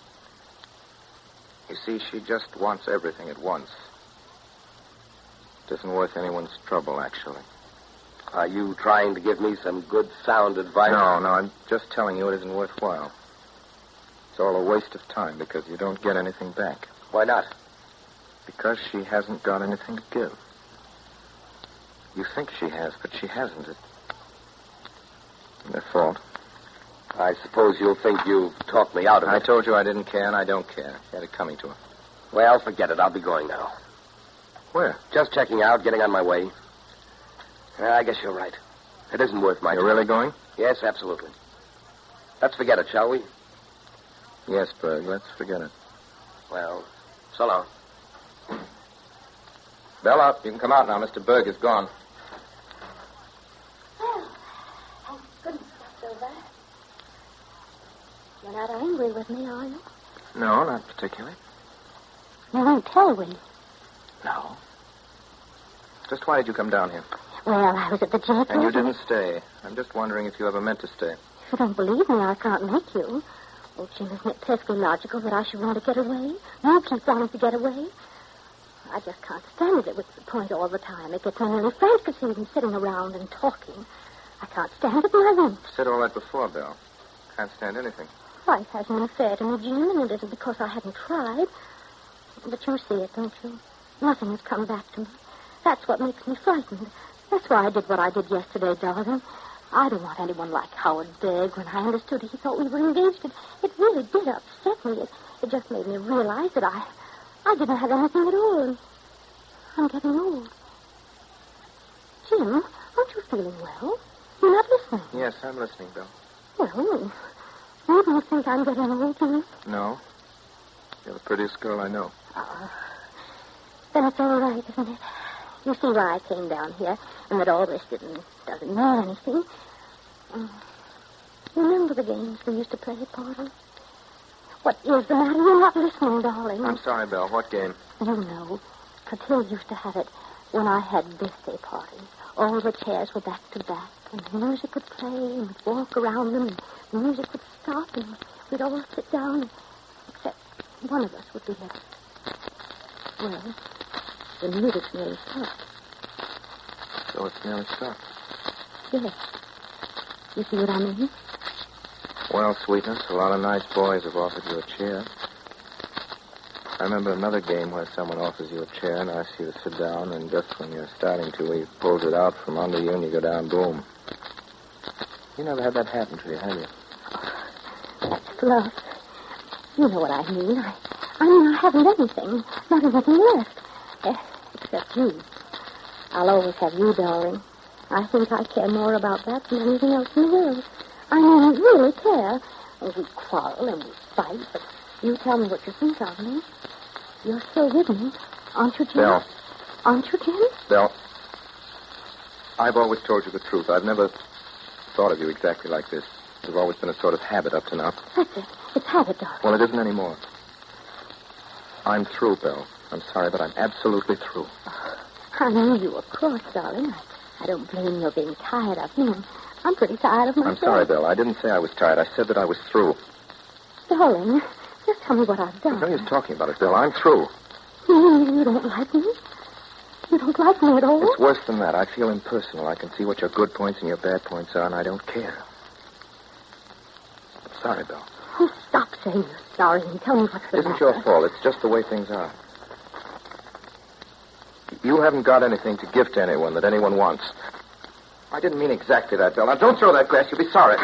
You see, she just wants everything at once. It isn't worth anyone's trouble, actually. Are you trying to give me some good, sound advice? No, I'm just telling you it isn't worthwhile. It's all a waste of time because you don't get anything back. Why not? Because she hasn't got anything to give. You think she has, but she hasn't. It's their fault. I suppose you'll think you've talked me out of it. I told you I didn't care, and I don't care. She had it coming to her. Well, forget it. I'll be going now. Where? Just checking out, getting on my way. I guess you're right. It isn't worth my time. You're really going? Yes, absolutely. Let's forget it, shall we? Yes, Berg. Let's forget it. Well, so long. Bella, you can come out now. Mr. Berg is gone. Well, thank goodness that's over. You're not angry with me, are you? No, not particularly. You won't tell, will you? No. Just why did you come down here? Well, I was at the jet. And you didn't stay. I'm just wondering if you ever meant to stay. If you don't believe me, I can't make you. Oh, Jim, isn't it perfectly logical that I should want to get away? You keep wanting to get away. I just can't stand it at Wickford Point all the time. It gets me nearly frantic to see them sitting around and talking. I can't stand it, and I won't. You said all that before, Bill. Can't stand anything. Life hasn't been fair to me, Jim, and it isn't because I haven't tried. But you see it, don't you? Nothing has come back to me. That's what makes me frightened. That's why I did what I did yesterday, darling. I don't want anyone like Howard Berg. When I understood he thought we were engaged, it really did upset me. It just made me realize that I didn't have anything at all. I'm getting old. Jim, aren't you feeling well? You're not listening. Yes, I'm listening, Bill. Well, maybe you think I'm getting old, Jim. No. You're the prettiest girl I know. Then it's all right, isn't it? You see why I came down here, and that all this doesn't mean anything. Remember the games we used to play at parties? What is the matter? You're not listening, darling. I'm sorry, Bill. What game? Oh, no. Clotilde used to have it when I had birthday parties. All the chairs were back to back, and the music would play, and we'd walk around them, and the music would stop, and we'd all sit down, except one of us would be left. Well, the music's nearly stopped. So it's nearly stopped. Yes. You see what I mean? Well, sweetness, a lot of nice boys have offered you a chair. I remember another game where someone offers you a chair and asks you to sit down, and just when you're starting to, he pulls it out from under you and you go down, boom. You never had that happen to you, have you? That's fluff. You know what I mean. I mean, I haven't anything. Not anything left. Except you. I'll always have you, darling. I think I care more about that than anything else in the world. I mean, really care. And we quarrel and we fight, but you tell me what you think of me. You're still with me, aren't you, Jim? Bill. Aren't you, Jim? Bill, I've always told you the truth. I've never thought of you exactly like this. It's always been a sort of habit up to now. That's it. It's habit, darling. Well, it isn't anymore. I'm through, Bill. I'm sorry, but I'm absolutely through. I know you, of course, darling. I don't blame you for being tired of me. I'm pretty tired of myself. I'm sorry, Bill. I didn't say I was tired. I said that I was through. Darling, just tell me what I've done. No use talking about it, Bill. I'm through. You don't like me? You don't like me at all? It's worse than that. I feel impersonal. I can see what your good points and your bad points are, and I don't care. I'm sorry, Bill. Oh, stop saying you're sorry and tell me what's the matter. It isn't your fault. It's just the way things are. You haven't got anything to give to anyone that anyone wants. I didn't mean exactly that, Bill. Now, don't throw that glass. You'll be sorry.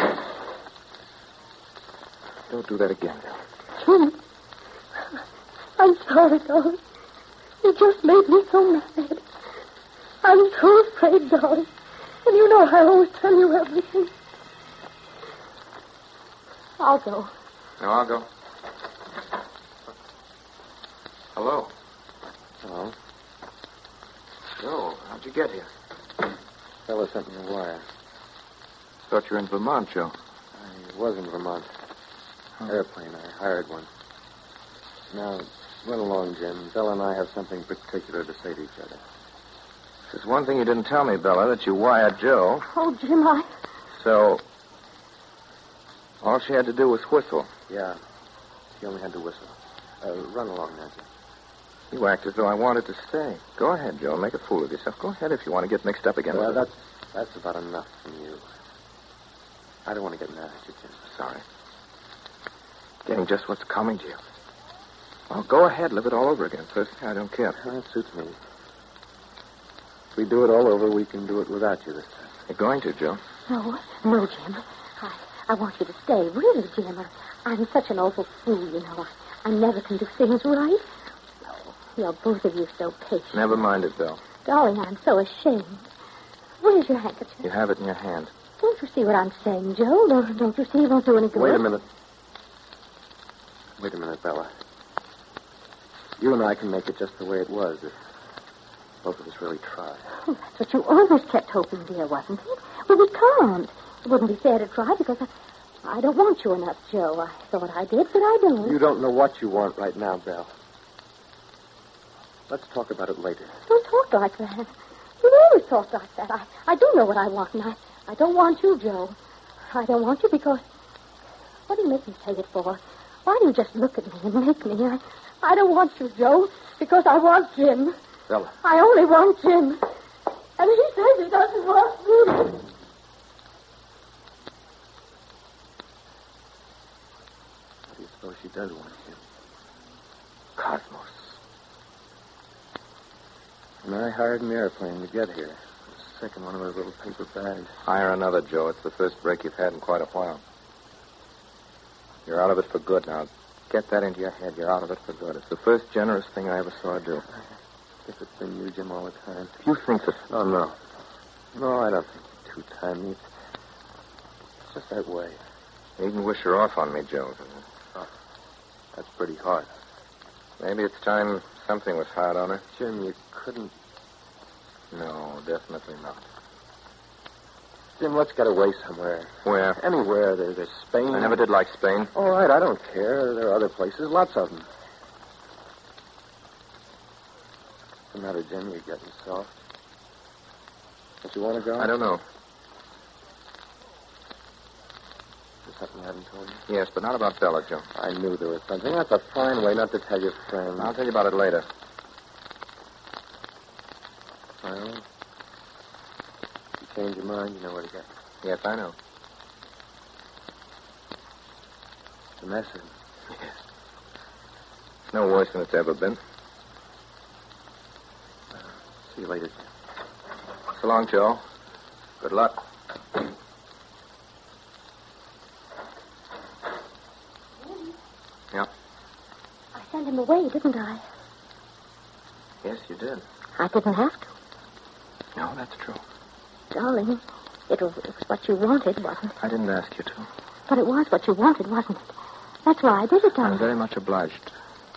Don't do that again, Bill. Jim, I'm sorry, darling. You just made me so mad. I'm so afraid, darling. And you know I always tell you everything. I'll go. No, I'll go. Hello. Hello. Joe, how'd you get here? Fella sent me a wire. Thought you were in Vermont, Joe. I was in Vermont. Airplane. I hired one. Now, run along, Jim. Bella and I have something particular to say to each other. There's one thing you didn't tell me, Bella, that you wired Joe. Oh, Jim, So, all she had to do was whistle. Yeah. She only had to whistle. Run along, Nancy. You act as though I wanted to stay. Go ahead, Joe. Make a fool of yourself. Go ahead if you want to get mixed up again. Well, that's about enough from you. I don't want to get mad at you, Jim. Sorry. Getting just what's coming to you. Well, go ahead. Live it all over again. Personally, I don't care. That suits me. If we do it all over, we can do it without you this time. You're going to, Joe. No, Jim. I want you to stay. Really, Jim. I'm such an awful fool, you know. I never can do things right. Oh, you're both of you so patient. Never mind it, Bill. Darling, I'm so ashamed. Where's your handkerchief? You have it in your hand. Don't you see what I'm saying, Joe? Don't you see it won't do any good? Wait a minute. Wait a minute, Bella. You and I can make it just the way it was if both of us really try. Oh, that's what you always kept hoping, dear, wasn't it? Well, we can't. It wouldn't be fair to try because I don't want you enough, Joe. I thought I did, but I don't. You don't know what you want right now, Belle. Let's talk about it later. Don't talk like that. You always talk like that. I do know what I want, and I don't want you, Joe. I don't want you because... What do you make me say it for? Why do you just look at me and make me? I don't want you, Joe, because I want Jim. Bella. I only want Jim. And he says he doesn't want me. What do you suppose she does want, Jim? Cosmos. And I hired an airplane to get here. The second one of those little paper bags. Hire another, Joe. It's the first break you've had in quite a while. You're out of it for good now. Get that into your head. You're out of it for good. It's the first generous thing I ever saw her do. I guess it's been you, Jim, all the time. You think that... Oh, no. No, I don't think you're two-timing. It's just that way. You needn't wish her off on me, Joe. Oh, that's pretty hard. Maybe it's time something was hard on her. Jim, you couldn't... No, definitely not. Jim, let's get away somewhere. Where? Anywhere. There's Spain. I never did like Spain. All right, I don't care. There are other places, lots of them. What's the matter, Jim? You're getting soft. Don't you want to go? I don't know. There's something I haven't told you? Yes, but not about Bella, Joe. I knew there was something. That's a fine way not to tell your friends. I'll tell you about it later. Well, if you change your mind, you know where to go. Yes, I know. It's a message. Yes. It's no worse than it's ever been. See you later, Jim. So long, Joe. Good luck. Yeah. I sent him away, didn't I? Yes, you did. I didn't have to. No, that's true. Darling, it was what you wanted, wasn't it? I didn't ask you to. But it was what you wanted, wasn't it? That's why I did it, darling. I'm very much obliged.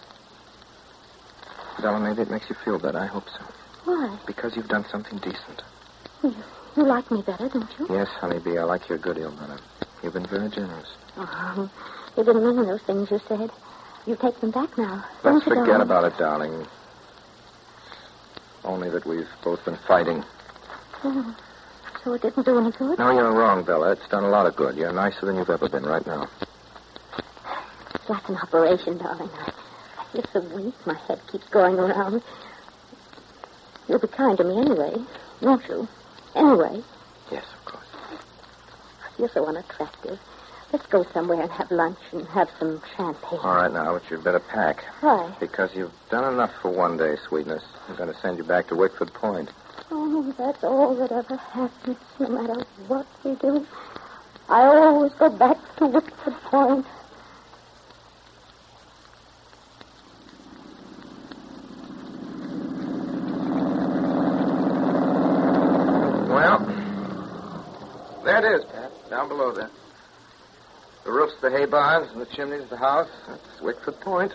Bella, maybe it makes you feel better. I hope so. Why? Because you've done something decent. You like me better, don't you? Yes, honeybee, I like your good deal better. You've been very generous. Oh, you didn't mean those things you said. You take them back now. Let's don't you, forget darling? about it, darling. Only that we've both been fighting. Oh, so it didn't do any good? No, you're wrong, Bella. It's done a lot of good. You're nicer than you've ever been right now. It's like an operation, darling. I feel so weak. My head keeps going around. You'll be kind to me anyway, won't you? Anyway. Yes, of course. I feel so unattractive. Let's go somewhere and have lunch and have some champagne. All right, now, but you'd better pack. Why? Because you've done enough for one day, sweetness. I'm going to send you back to Wickford Point. Oh, that's all that ever happens, no matter what we do. I always go back to Wickford Point. Well, there it is, Pat. Down below there. The roof's the hay barns and the chimney's the house. That's Wickford Point.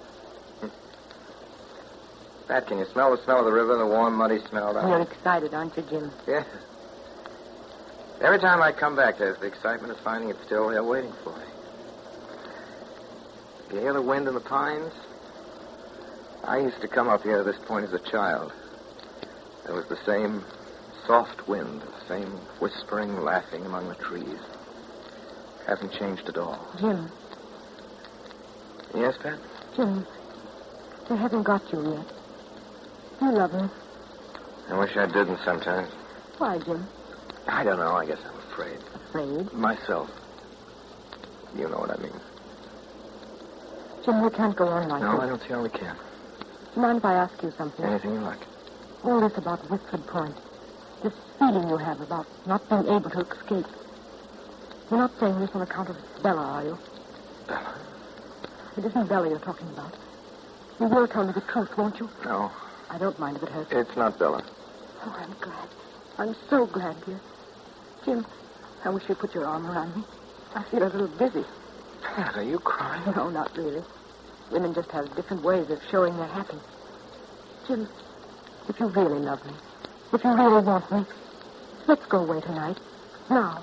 Pat, can you smell the smell of the river, the warm, muddy smell down You're there? excited, aren't you, Jim? Yes. Every time I come back, there's the excitement of finding it still there waiting for me. You hear the wind in the pines? I used to come up here to this point as a child. There was the same soft wind, the same whispering, laughing among the trees. Hasn't changed at all. Jim. Yes, Pat? Jim, they haven't got you yet. You love me. I wish I didn't sometimes. Why, Jim? I don't know. I guess I'm afraid. Afraid? Myself. You know what I mean. Jim, we can't go on like No, this. I don't see how we can. Do you mind if I ask you something? Anything you like. All this about Wickford Point. This feeling you have about not being able to escape. You're not saying this on account of Bella, are you? Bella? It isn't Bella you're talking about. You will tell me the truth, won't you? No. I don't mind if it hurts. It's not Bella. Oh, I'm glad. I'm so glad, dear. Jim, I wish you'd put your arm around me. I feel a little dizzy. Pat, are you crying? No, not really. Women just have different ways of showing they're happy. Jim, if you really love me, if you really want me, let's go away tonight. Now.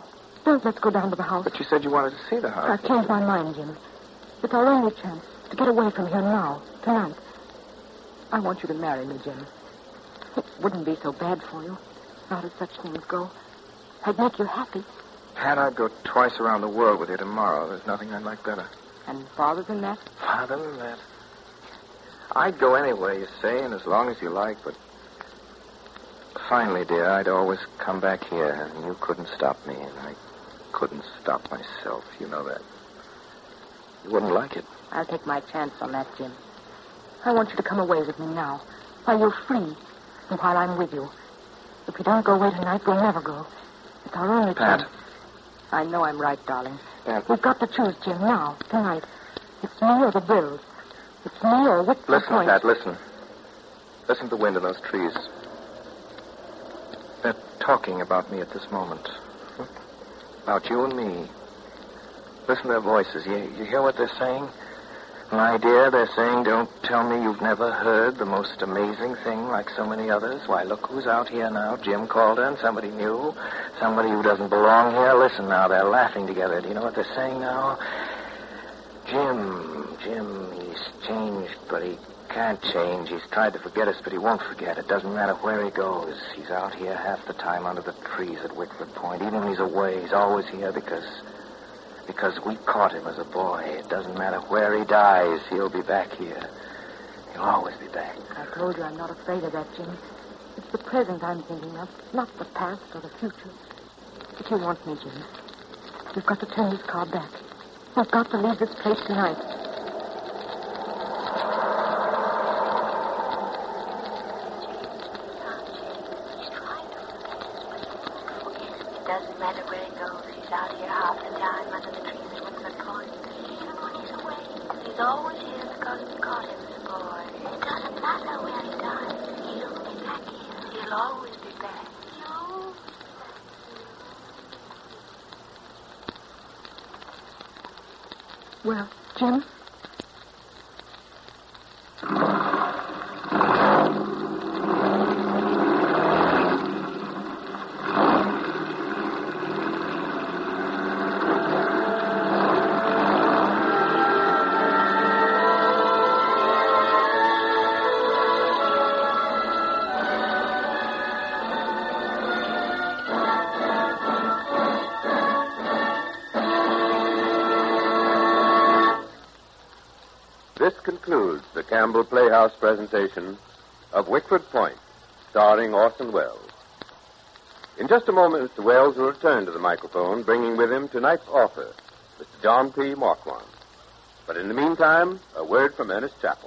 Don't let's go down to the house. But you said you wanted to see the house. I've changed my mind, Jim. It's our only chance to get away from here now, tonight. I want you to marry me, Jim. It wouldn't be so bad for you. Not as such things go. I'd make you happy. Pat, I'd go twice around the world with you tomorrow. There's nothing I'd like better. And farther than that? Farther than that. I'd go anywhere you say, and as long as you like, but finally, dear, I'd always come back here, and you couldn't stop me, and I couldn't stop myself. You know that. You wouldn't like it. I'll take my chance on that, Jim. I want you to come away with me now, while you're free, and while I'm with you. If we don't go away tonight, we'll never go. It's our only chance. Pat. I know I'm right, darling. Pat. We've got to choose, Jim, now, tonight. It's me or the bills. It's me or Wickford Listen, Point. Pat, listen. Listen to the wind in those trees. They're talking about me at this moment. About you and me. Listen to their voices. You hear what they're saying? My dear, they're saying, don't tell me you've never heard the most amazing thing like so many others. Why, look who's out here now. Jim Calder and somebody new. Somebody who doesn't belong here. Listen now, they're laughing together. Do you know what they're saying now? Jim, he's changed, but he can't change. He's tried to forget us, but he won't forget. It doesn't matter where he goes. He's out here half the time under the trees at Wickford Point. Even when he's away, he's always here because we caught him as a boy. It doesn't matter where he dies, he'll be back here. He'll always be back. I told you I'm not afraid of that, Jim. It's the present I'm thinking of, not the past or the future. If you want me, Jim, you've got to turn this car back. You've got to leave this place tonight. It doesn't matter where he goes. He's out here half the time under the trees at Wickford Point. Even when he's away, he's always here because we caught him as a boy. It doesn't matter where he dies. He'll be back here. He'll always be back. You. Well, Jim? This concludes the Campbell Playhouse presentation of Wickford Point, starring Orson Welles. In just a moment, Mr. Welles will return to the microphone, bringing with him tonight's author, Mr. John P. Marquand. But in the meantime, a word from Ernest Chappell.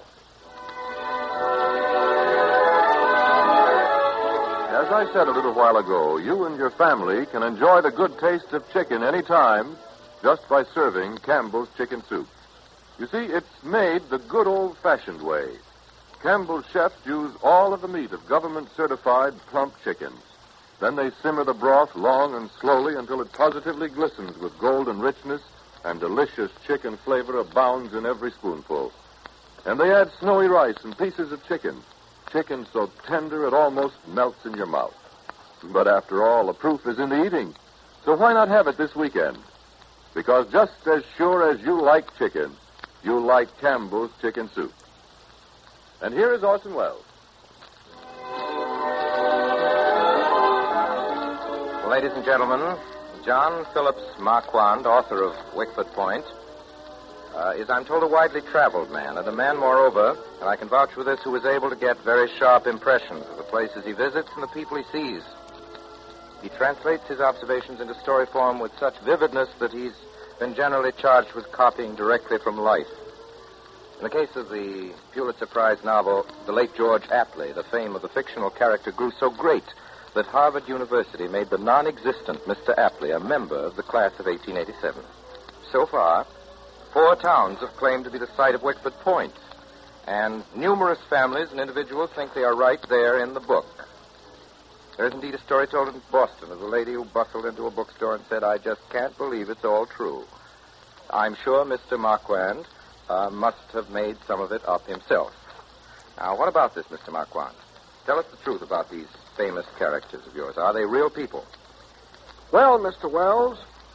As I said a little while ago, you and your family can enjoy the good taste of chicken any time just by serving Campbell's Chicken Soup. You see, it's made the good old-fashioned way. Campbell's chefs use all of the meat of government-certified plump chickens. Then they simmer the broth long and slowly until it positively glistens with golden richness and delicious chicken flavor abounds in every spoonful. And they add snowy rice and pieces of chicken. Chicken so tender it almost melts in your mouth. But after all, the proof is in the eating. So why not have it this weekend? Because just as sure as you like chicken, you like Campbell's Chicken Soup. And here is Orson Welles. Ladies and gentlemen, John Phillips Marquand, author of Wickford Point, is, I'm told, a widely traveled man, and a man, moreover, and I can vouch for this, who is able to get very sharp impressions of the places he visits and the people he sees. He translates his observations into story form with such vividness that he's been generally charged with copying directly from life. In the case of the Pulitzer Prize novel, The Late George Apley, the fame of the fictional character grew so great that Harvard University made the non-existent Mr. Apley a member of the class of 1887. So far, 4 towns have claimed to be the site of Wickford Point, and numerous families and individuals think they are right there in the book. There is indeed a story told in Boston of a lady who bustled into a bookstore and said, "I just can't believe it's all true." I'm sure Mr. Marquand must have made some of it up himself. Now, what about this, Mr. Marquand? Tell us the truth about these famous characters of yours. Are they real people? Well, Mr. Wells,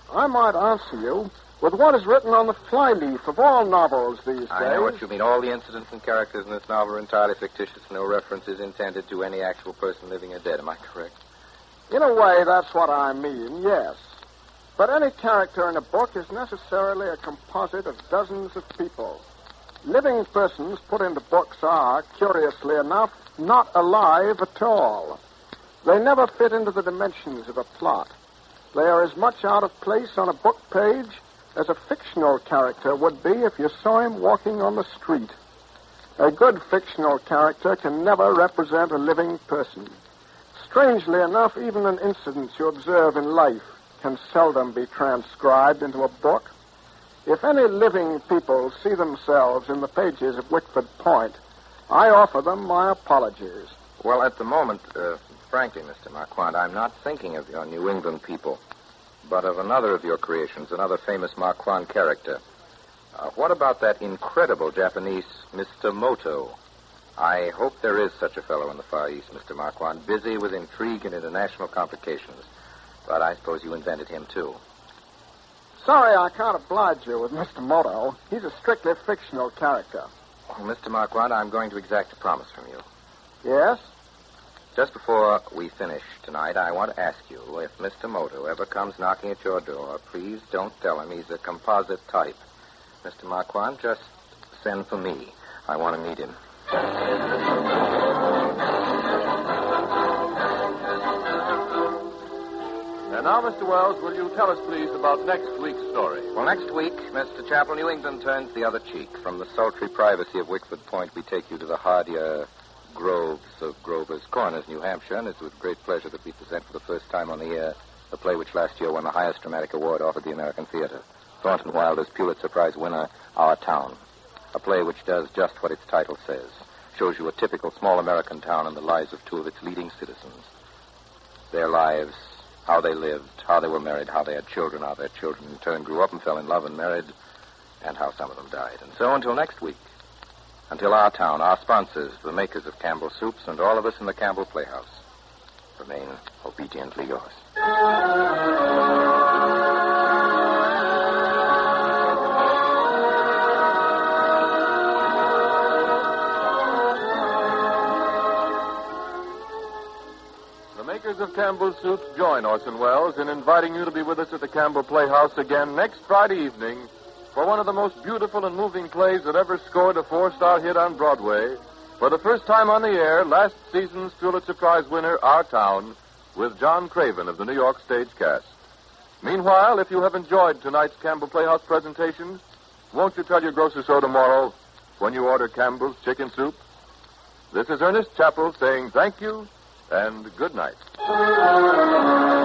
I might answer you with what is written on the flyleaf of all novels these days. I know what you mean. All the incidents and characters in this novel are entirely fictitious. No reference is intended to any actual person living or dead. Am I correct? In a way, that's what I mean, yes. But any character in a book is necessarily a composite of dozens of people. Living persons put into books are, curiously enough, not alive at all. They never fit into the dimensions of a plot. They are as much out of place on a book page as a fictional character would be if you saw him walking on the street. A good fictional character can never represent a living person. Strangely enough, even an incident you observe in life can seldom be transcribed into a book. If any living people see themselves in the pages of Wickford Point, I offer them my apologies. Well, at the moment, frankly, Mr. Marquand, I'm not thinking of your New England people, but of another of your creations, another famous Marquand character. What about that incredible Japanese Mr. Moto? I hope there is such a fellow in the Far East, Mr. Marquand, busy with intrigue and international complications. But I suppose you invented him, too. Sorry I can't oblige you with Mr. Moto. He's a strictly fictional character. Well, Mr. Marquand, I'm going to exact a promise from you. Yes? Just before we finish tonight, I want to ask you, if Mr. Moto ever comes knocking at your door, please don't tell him he's a composite type. Mr. Marquand, just send for me. I want to meet him. And now, Mr. Wells, will you tell us, please, about next week's story? Well, next week, Mr. Chappell, New England turns the other cheek. From the sultry privacy of Wickford Point, we take you to the hardier groves of Grover's Corners, New Hampshire, and it's with great pleasure that we present for the first time on the air a play which last year won the highest dramatic award offered the American Theater. Thornton Wilder's Pulitzer Prize winner, Our Town. A play which does just what its title says. Shows you a typical small American town and the lives of two of its leading citizens. Their lives, how they lived, how they were married, how they had children, how their children in turn grew up and fell in love and married, and how some of them died. And so until next week, until Our Town, our sponsors, the makers of Campbell Soups, and all of us in the Campbell Playhouse, remain obediently yours. The makers of Campbell Soups join Orson Welles in inviting you to be with us at the Campbell Playhouse again next Friday evening for one of the most beautiful and moving plays that ever scored a 4-star hit on Broadway. For the first time on the air, last season's Pulitzer Prize winner, Our Town, with John Craven of the New York stage cast. Meanwhile, if you have enjoyed tonight's Campbell Playhouse presentation, won't you tell your grocer so tomorrow when you order Campbell's Chicken Soup? This is Ernest Chappell saying thank you and good night.